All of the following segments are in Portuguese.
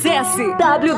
Acesse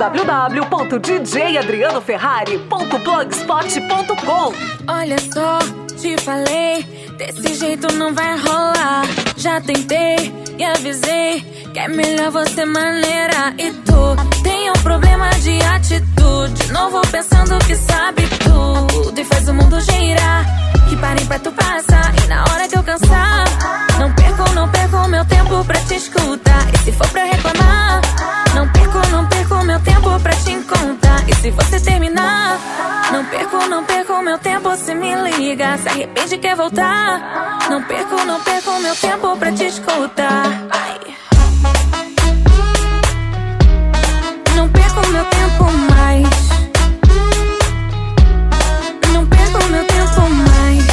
www.djadrianoferrari.blogspot.com. Olha só, te falei, desse jeito não vai rolar. Já tentei e avisei que é melhor você maneira. E tu tem um problema de atitude, novo pensando que sabe tudo e faz o mundo girar. Que parem pra tu passar e na hora que eu cansar, não perco meu tempo pra te escutar. E se for pra reclamar, não perco meu tempo pra te encontrar. E se você terminar, não perco meu tempo, se me liga. Se arrepende e quer voltar, não perco meu tempo pra te escutar. Ai. Não perco meu tempo mais. Não perco meu tempo mais.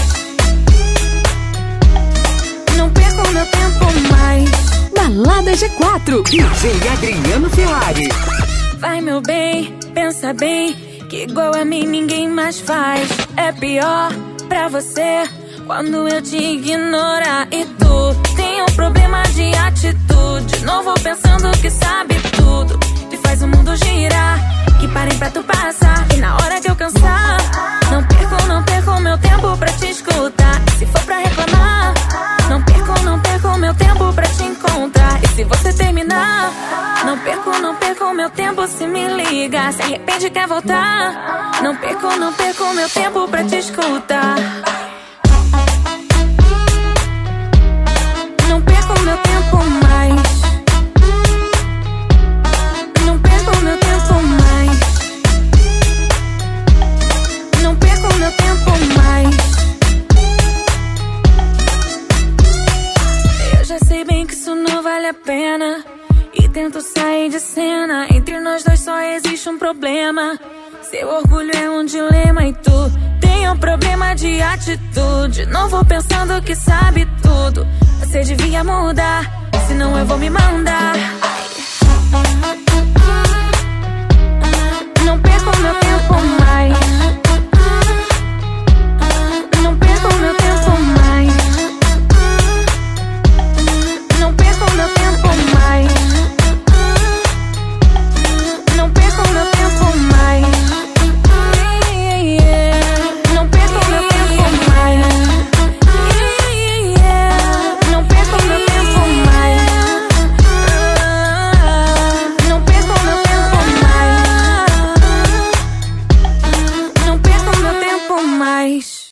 Não perco meu tempo mais. Balada G4, DJ Adriano Ferrari. Vai, meu bem, pensa bem, que igual a mim ninguém mais faz. É pior pra você quando eu te ignorar. E tu tem um problema de atitude, novo pensando que sabe tudo e faz o mundo girar. Que parem pra tu passar e na hora que eu cansar, não perco meu tempo pra te escutar. E se for pra reclamar, não perco meu tempo pra te encontrar. E se você terminar, não perco meu tempo, se me liga. Se arrepende e quer voltar, não perco meu tempo pra te escutar. Não perco meu tempo mais. Não perco meu tempo mais. Não perco meu tempo mais. Eu já sei bem que isso não vale a pena e tento sair de cena. Entre nós dois só existe um problema. Seu orgulho é um dilema e tu tem um problema de atitude, novo pensando que sabe tudo. Você devia mudar, senão eu vou me mandar. Não perco meu tempo mais.